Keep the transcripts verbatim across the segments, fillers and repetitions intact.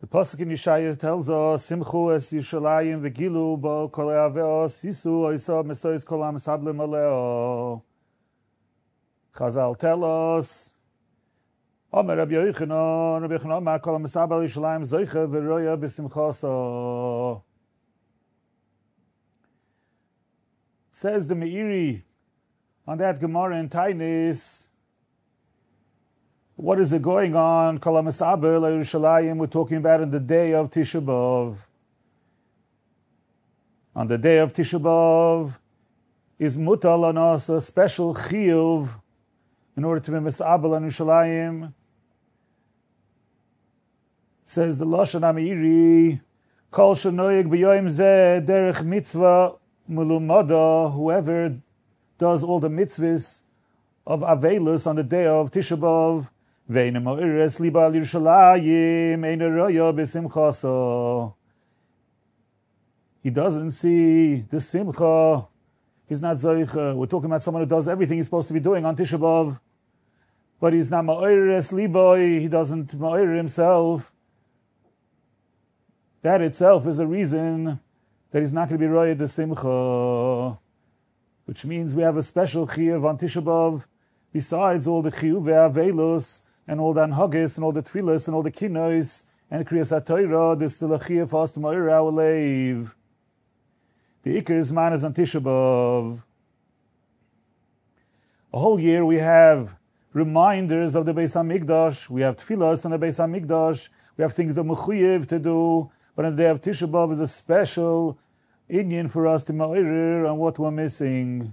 The pasuk in Yeshaya tells us, Simchu es Yishalayim v'gilu bo kol ha'aveos yisu oisa mesois kol ha'mesablim aleo. Chazal tell us, Omer Rabbi Yochanan, Rabbi Yochanan Omar kol ha'mesabel Yishalayim zoiche v'roya b'simchaso. Says the Meiri on that Gemara in Tainis, what is it going on? Kol ha'mesabel Yerushalayim, we're talking about in the day of Tisha B'Av. On the day of Tisha B'Av is mutal on us a special chiyuv in order to be mesabel on Yerushalayim. Says the Lashon HaMeiri, Kol shenoyeg b'yoyim zeh derech mitzvah mulumada, whoever does all the mitzvahs of Avelus on the day of Tisha B'Av, ve'ine mo'ires liba al Yerushalayim eine roya b'simchaso. He doesn't see the simcha. He's not zoicha. We're talking about someone who does everything he's supposed to be doing on Tisha B'Av, but he's not mo'ires liba. He doesn't mo'ir himself. That itself is a reason that he's not going to be roya the simcha, which means we have a special chiyuv on Tisha B'Av besides all the chiyuv ve'avelus and all the anhagis and all the tefillas and all the kinois and kriyas HaTorah. There's still a chiyuv for us to mo'ir our leiv. The Iker Zman is on Tisha B'Av. A whole year we have reminders of the Beis HaMikdash. We have tefillas on the Beis HaMikdash. We have things that mechuyev to do. But on the day of Tisha B'Av is a special inyan for us to ma'ir on what we're missing.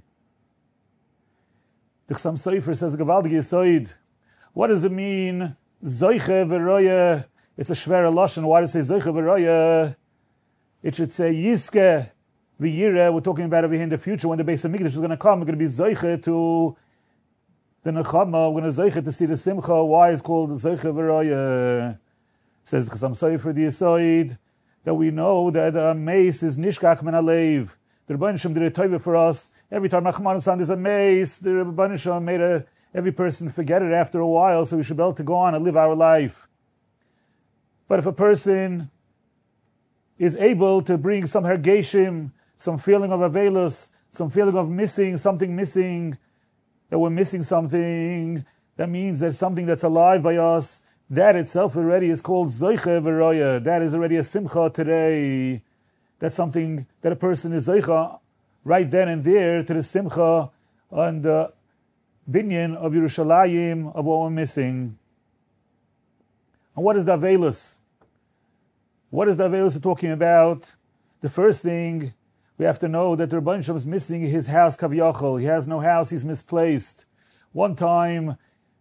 The Chassam Sofer says, Gavaldig Yisoid. What does it mean? Zoiche v'roya. It's a shver lashon. Why does it say Zoiche v'roya? It should say Yiske v'yire. We're talking about over here in the future when the Beis HaMikdash is going to come. We're going to be Zoiche to the Nechama. We're going to Zoiche to see the Simcha. Why is it called Zoiche v'roya? Says the Chassam Sofer the Yisoid, that we know that a mace is nishkach min alev. The Rebbeinu Shem did a tova for us. Every time Rachmana San there's a mace, the Rebbeinu Shem made a, every person forget it after a while, so we should be able to go on and live our life. But if a person is able to bring some hergeshim, some feeling of avelus, some feeling of missing, something missing, that we're missing something, that means there's something that's alive by us, that itself already is called Zoiche v'roya. That is already a simcha today. That's something that a person is Zoicha right then and there to the simcha and the binyan of Yerushalayim, of what we're missing. And what is the Avelus? What is the Avelus we're talking about? The first thing, we have to know that the Rebbeinu Shem is missing his house Kaviyachol. He has no house, he's misplaced. One time,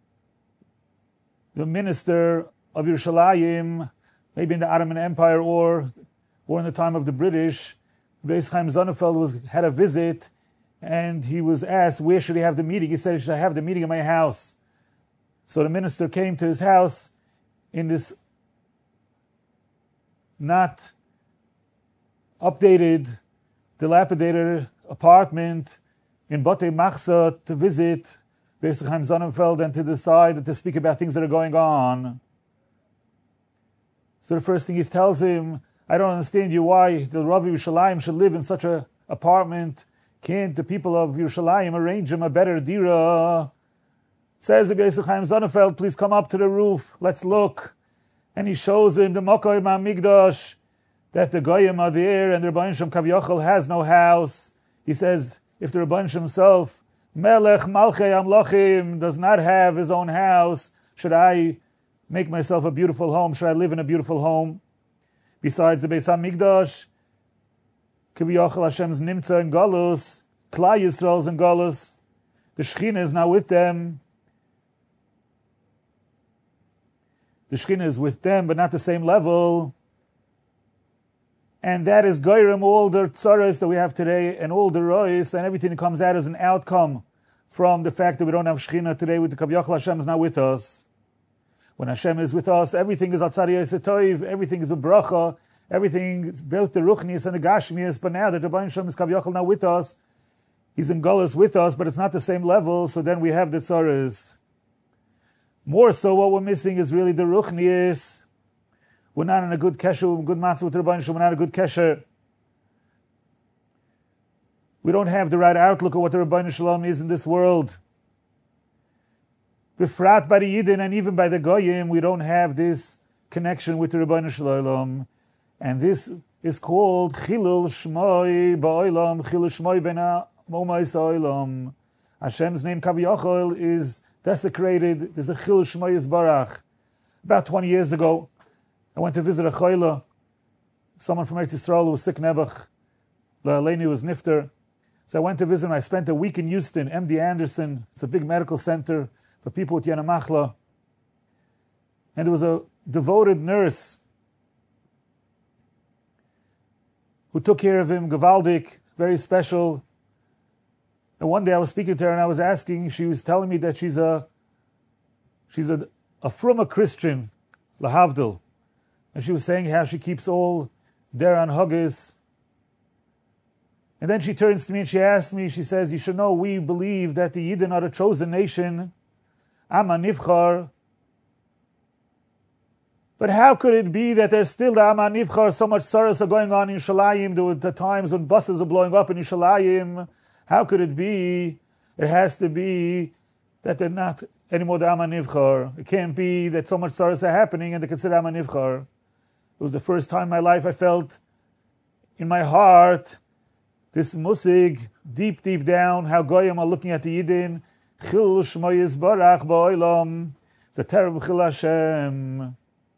the minister of Yerushalayim, maybe in the Ottoman Empire or, or in the time of the British, Beis Chaim Sonnenfeld was, had a visit, and he was asked, where should he have the meeting? He said, should I have the meeting in my house? So the minister came to his house in this not updated, dilapidated apartment in Batei Machsa to visit Beis Chaim Sonnenfeld and to decide and to speak about things that are going on. So the first thing he tells him, I don't understand you why the Rav Yerushalayim should live in such an apartment. Can't the people of Yerushalayim arrange him a better dira? Says the Beis Chaim Sonnenfeld, please come up to the roof, let's look. And he shows him the Makoy Ma'amigdash, that the Goyim are there and the Rebbeinu Shem Kaviyachol has no house. He says, if the Rebbeinu Shem himself, Melech Malchei Amlachim, does not have his own house, should I make myself a beautiful home? Should I live in a beautiful home? Besides the Beis HaMikdash, Kaviyachol Hashem's Nimtza in Galus, Klal Yisrael's in Galus, the Shechina is now with them. The Shechina is with them, but not the same level. And that is Goyrim, all the tzaras that we have today, and all the rois, and everything that comes out as an outcome from the fact that we don't have Shechina today with the Kaviyachol Hashem is not with us. When Hashem is with us, everything is Atzar Yosef, everything is a bracha, everything is both the Ruchnius and the Gashmius, but now that the Rebbeinu Shem is Kaviyachol now with us, he's in Golus with us, but it's not the same level, so then we have the tzaras. More so, what we're missing is really the Ruchnius. We're not in a good kesher, good matzah with the Rebbeinu Shalom. We're not in a good kesher. We don't have the right outlook of what the Rebbeinu Shalom is in this world. Befrat by the Yidden and even by the Goyim, we don't have this connection with the Rebbeinu Shalom. And this is called Chilul Shmoi Ba'olam, Chilul Shmoi Bena Momais Olam. Hashem's name Kaviyachol is desecrated. There's a Chilul Shmoi Yisbarach. About twenty years ago, I went to visit a Choyla, someone from Eretz Yisrael who was sick Nebuch. La'aleinu was Nifter. So I went to visit him. I spent a week in Houston, M D Anderson. It's a big medical center for people with Yana Machla. And there was a devoted nurse who took care of him, Gavaldik, very special. And one day I was speaking to her and I was asking, she was telling me that she's a she's a, a frumma Christian, Lahavdil. And she was saying how she keeps all Deran Huggis. And then she turns to me and she asks me, she says, you should know, we believe that the Yidden are the chosen nation. Amma Nivchar. But how could it be that there's still the Amma Nivchar, so much sorrows are going on in Yerushalayim, there were the times when buses are blowing up in Yerushalayim. How could it be? It has to be that they're not anymore the Amma Nivchar. It can't be that so much sorrows are happening and they consider Amma Nivchar. It was the first time in my life I felt in my heart this musig, deep, deep down, how Goyim are looking at the Yidden. Chil Shmo Yisbarach Ba'olam. It's a terrible Chil Hashem.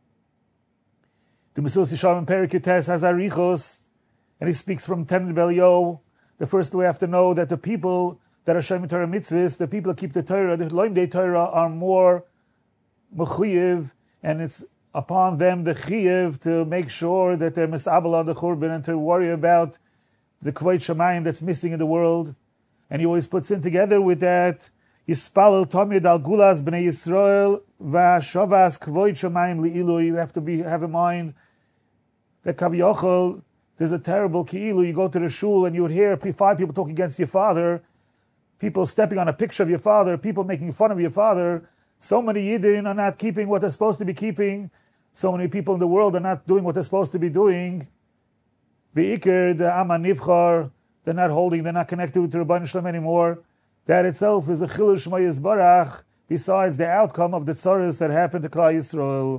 The Mesilas Yesharim Perikutes has Arichos, and he speaks from Tenet Belio. The first we have to know that the people that are Shem Torah mitzvahs, the people that keep the Torah, the Loim Dei Torah, are more mechuyev, and it's upon them the chiyev to make sure that they're misabel on the churban and to worry about the Kvod Shamayim that's missing in the world. And he always puts in together with that, Yispalel Tomid al Gulas Bnei Yisrael V'Shavas Kvod Shamayim Li'ilu. You have to be have in mind that Kaviyachol, there's a terrible Ki'ilu. You go to the shul and you would hear five people talking against your father, people stepping on a picture of your father, people making fun of your father. So many Yidden are not keeping what they're supposed to be keeping. So many people in the world are not doing what they're supposed to be doing. Be'ikr, the Amma Nivchar, they're not holding, they're not connected with the Rebbeinu Shalom anymore. That itself is a Chilul Shmo Yisbarach, besides the outcome of the tzaras that happened to Klal Yisrael.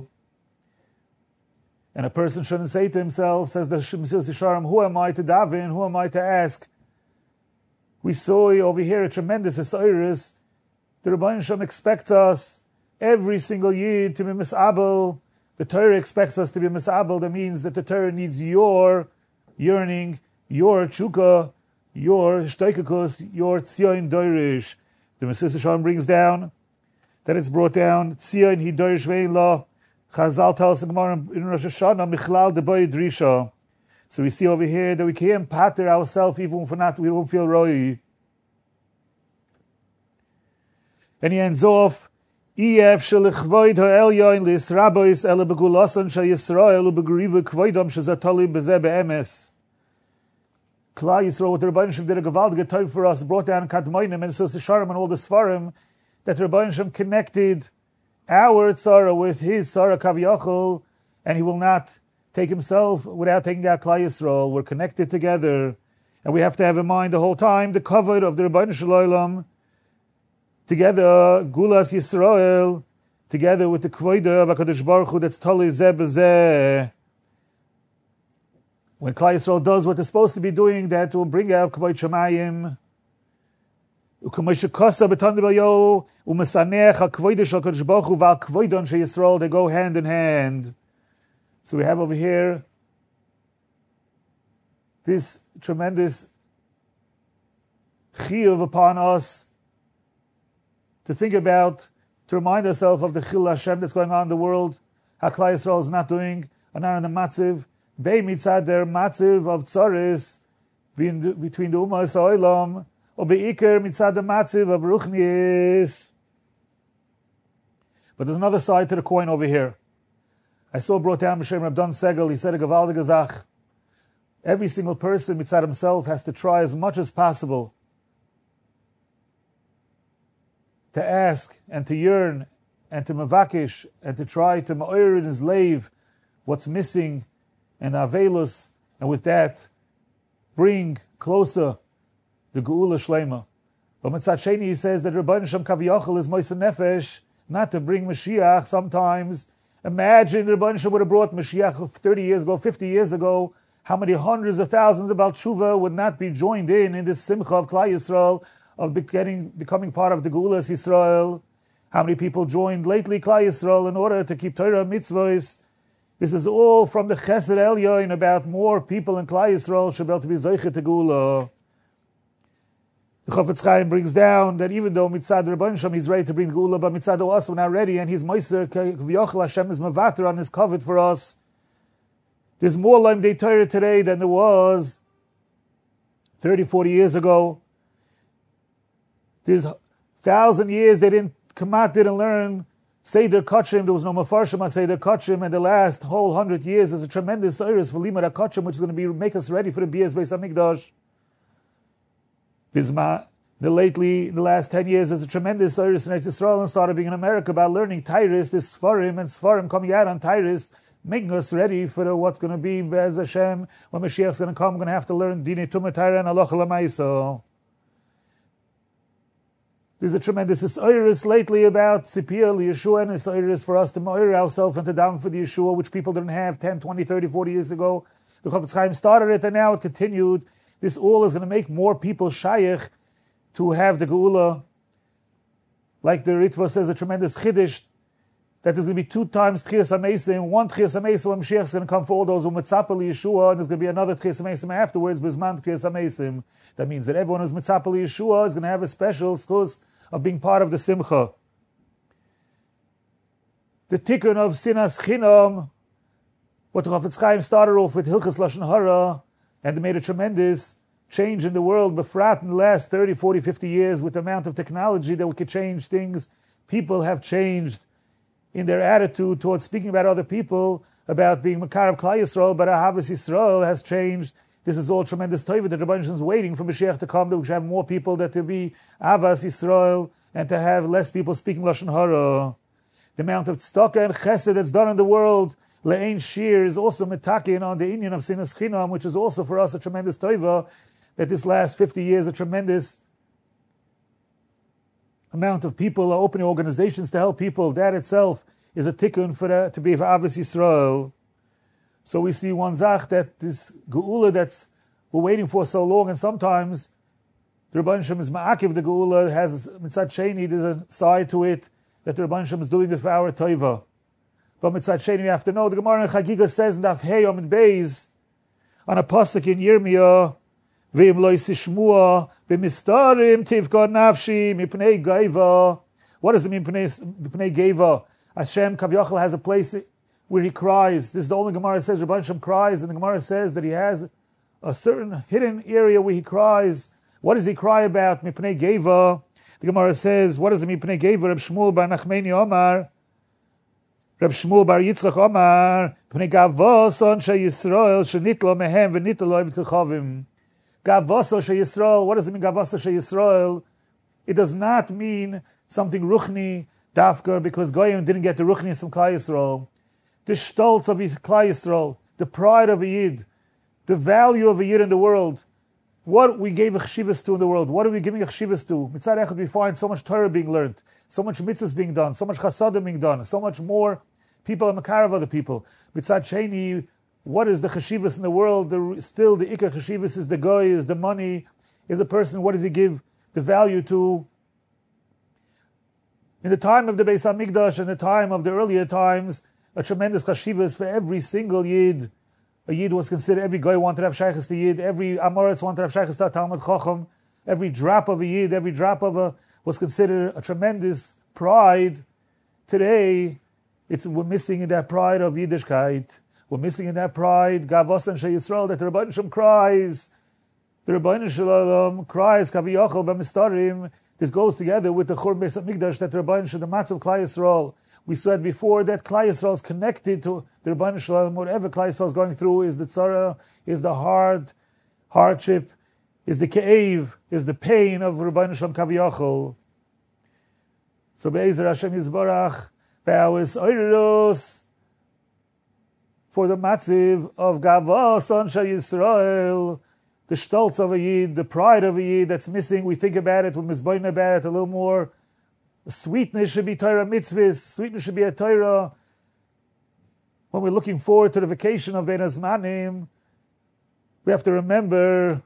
And a person shouldn't say to himself, says the Mesilas Yesharim, who am I to daven, who am I to ask? We saw over here a tremendous Esairis. The Rebbeinu Shalom expects us, every single Yid, to be misabel. The Torah expects us to be misabel. That means that the Torah needs your yearning, your tshuka, your shteikakus, your tzion doirish. The Mesilas Yesharim brings down that it's brought down tzion hi doirish vein la. Chazal tells us in Rosh Hashanah michlal deboy drisha. So we see over here that we can't patter ourselves even if we're not, we don't feel roi. And he ends off, Ef shelichvoid ha'elyoin lisrabois ele begulason shel Yisrael ubegribu kvoidom shezatoli bezeh be'emes. Klal Yisrael, what the Rebbeinu Shem did a gewaltige tov for us, brought down Kadmoinim and Mesilas Yesharim and all the Sfarim, that the Rebbeinu Shem connected our tzara with his tzara Kaviyachol, and he will not take himself without taking out Klal Yisrael. We're connected together, and we have to have in mind the whole time the cover of the Rebbeinu Shalom, together Gulas Yisrael, together with the Kvoida of HaKadosh Baruch Hu that's totally zeh b'zeh. When Klal Yisrael does what they're supposed to be doing, that will bring out Kvod Shamayim. U'kamosh kosa b'tan d'bayo u'mesaneach ha'kvoida shel HaKadosh Baruch Hu v'al kvoidon shel Yisrael. They go hand in hand. So we have over here this tremendous chiyuv upon us to think about, to remind ourselves of the Chil Hashem that's going on in the world, how Klal Yisrael is not doing, are not in the matziv, Bei mitzad der matziv of tzaris, between the Ummah Olam, or beikar mitzad the matziv of ruchnis. But there's another side to the coin over here. I saw brought down B'Shem Reb Don Segel, he said a gewaldige Zach. Every single person mitzad himself has to try as much as possible to ask and to yearn and to mavakish and to try to ma'ir in his lave what's missing and Avelus, and with that, bring closer the Geula Shlema. But Mitzat Sheni, he says that Rebbeinu Shem Kaviyachal is Moise Nefesh, not to bring Mashiach sometimes. Imagine Rebbeinu Shem would have brought Mashiach thirty years ago, fifty years ago, how many hundreds of thousands of Baal Tshuva would not be joined in in this Simcha of Klal Yisrael, of becoming, becoming part of the Geulas Yisrael. How many people joined lately Klal Yisrael in order to keep Torah mitzvahs? This is all from the Chesed Elyon about more people in Klal Yisrael should be able to be Zoichet to Geula. The Chofetz Chaim brings down that even though Mitzad Rebbeinu Shem he's ready to bring Geula, but Mitzad also not ready, and he's Moiser Kaviyachal, Hashem is Mavater on his covet for us. There's more Laim Dei Torah today than there was thirty, forty years ago. There's thousand years they didn't come out, didn't learn Seder Kachim. There was no Mefarshim on Seder Kachim, and the last whole hundred years is a tremendous iris for Limud HaKachim, which is going to be make us ready for the Bias Beis Hamikdash. Bisma, the lately, the last ten years, is a tremendous iris in Eretz Yisrael and started being in America about learning Tyrus, this Sfarim, and Sfarim coming out on Tyrus, making us ready for the, what's going to be Be'ez Hashem. When Mashiach's going to come, we're going to have to learn Dinei Tumah Torah and Halacha L'Maisa. There's a tremendous iris lately about Tzipiyah, Yeshua, and it's iris for us to moir ourselves and to daven for the Yeshua, which people didn't have ten, twenty, thirty, forty years ago. The Chofetz Chaim started it, and now it continued. This all is going to make more people shayach to have the Geula. Like the Ritva says, a tremendous chiddush, that there's going to be two times Tchias HaMeisim, one Tchias HaMeisim when Mashiach is going to come for all those who mitzapah Yeshua, and there's going to be another Tchias HaMeisim afterwards, Bizman Tchias HaMeisim. That means that everyone who's mitzapah Yeshua is going to have a special schus of being part of the Simcha. The tikkun of Sinas Chinam, what the Chofetz Chaim started off with Hilchas Lashon Hara, and they made a tremendous change in the world, befrat in the last thirty, forty, fifty years, with the amount of technology that we could change things. People have changed in their attitude towards speaking about other people, about being Makar of Klal Yisrael, but Ahavas Yisrael has changed. This is all tremendous tova that Rebbeinu Shem is waiting for Mashiach to come, that we should have more people, that to be Ahavas Yisrael, and to have less people speaking Lashon Hara. The amount of tzedakah and chesed that's done in the world, Le'ein Shir, is also metakin on the Inyan of Sinas Chinam, which is also for us a tremendous tova, that this last fifty years a tremendous amount of people are opening organizations to help people. That itself is a tikkun for the, to be for Ahavas Yisrael. So we see one zach that this geula that's we're waiting for so long, and sometimes the Rebbeinu Shem is ma'akiv the geula, has mitzad sheni, there's a side to it that the Rebbeinu Shem is doing it for our tova. But mitzad sheni we have to know, the Gemara in Chagiga says in Daf Hey Yom Beis, on a pasuk in Yirmiyah, V'im lo yisishmua b'mistarim tivka nafshi mipnei geiva. What does it mean, mipnei geiva? Hashem Kaviyachal has a place where he cries. This is the only Gemara that says Rebbeinu Shem cries, and the Gemara says that he has a certain hidden area where he cries. What does he cry about? Mipnei geiva. The Gemara says, what does it mean, mipnei geiva? Reb Shmuel bar Nachmeni Omar, Reb Shmuel bar Yitzchak Omar, mipnei gavos anshe Yisrael shenitlo mehem v'nitlo lo v'techavim. Gavasa she Yisrael. What does it mean, Gavasa she Yisrael? It does not mean something ruchni dafka, because Goyim didn't get the ruchnis from Klal Yisrael. The stolz of Klal Yisrael, the pride of a Yid, the value of a Yid in the world. What we gave a chshivas to in the world. What are we giving a chshivas to? Mitzad echad we find so much Torah being learned, so much mitzvahs being done, so much chasadim being done, so much more people are makar of other people. Mitzad sheni, what is the cheshivas in the world? The, still, the ikar cheshivas is the goy, is the money, is a person. What does he give the value to? In the time of the Beis Hamikdash, in the time of the earlier times, a tremendous cheshivas for every single yid. A yid was considered. Every goy wanted to have shaykhs to yid. Every amoritz wanted to have shaykhs to Talmud Chacham. Every drop of a yid, every drop of a was considered a tremendous pride. Today, it's we're missing in that pride of Yiddishkeit. We're missing in that pride, Gavos and Shei Yisrael, that the Rebbeinu Shem cries. The Rebbeinu Shalom cries, Kaviyachal b'mistarim. This goes together with the Churban Beis Hamikdash, that the Rebbeinu Shem, the Matzav Klal Yisrael. We said before that Klal Yisrael is connected to the Rebbeinu Shalom. Whatever Klal Yisrael is going through is the tzara, is the hard hardship, is the ke'ev, is the pain of Rebbeinu Shalom Kaviyachal. So Be'ezer Hashem Yisbarach, Be'awis Oiros, for the matziv of Gavah, son Shal Yisrael, the stolz of a Yid, the pride of a Yid that's missing. We think about it, we're mizboin about it a little more. Sweetness should be Torah mitzvahs, sweetness should be a Torah. When we're looking forward to the vacation of Ben Azmanim, we have to remember,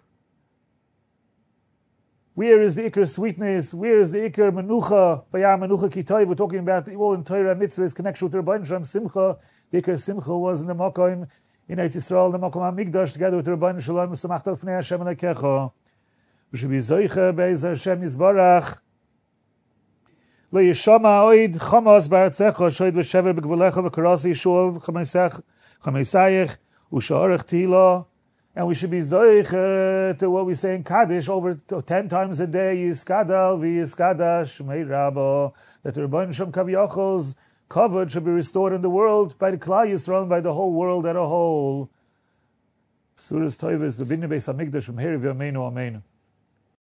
where is the Iker sweetness? Where is the Iker menucha? Vayar menucha kitayv. We're talking about all in Torah mitzvahs, connection with the Rebbeinu Shalom Simcha. The Iker Simcha was in the Makom in Eretz Yisrael, the Makom HaMikdash, together with the Rebbeinu Shalom Samachta Lefnei Hashem Elokecha. We should be zoicha be'ez Hashem Yisbarach. Lo yishama oid chamas ba'artzecha shoyd v'shever b'gvulecha v'karasi yishuv chameisayich u'sha'arech tila. And we should be zoich to what we say in Kaddish over ten times a day, Yiskadal v'Yiskada Shmei Rabba, that the Rebbeinu Shem Kaviyachol's covered should be restored in the world by the Klal Yisrael and by the whole world as a whole. Surah's Toivus, the Binyan Beis HaMikdash, from here, V'yameinu Amen.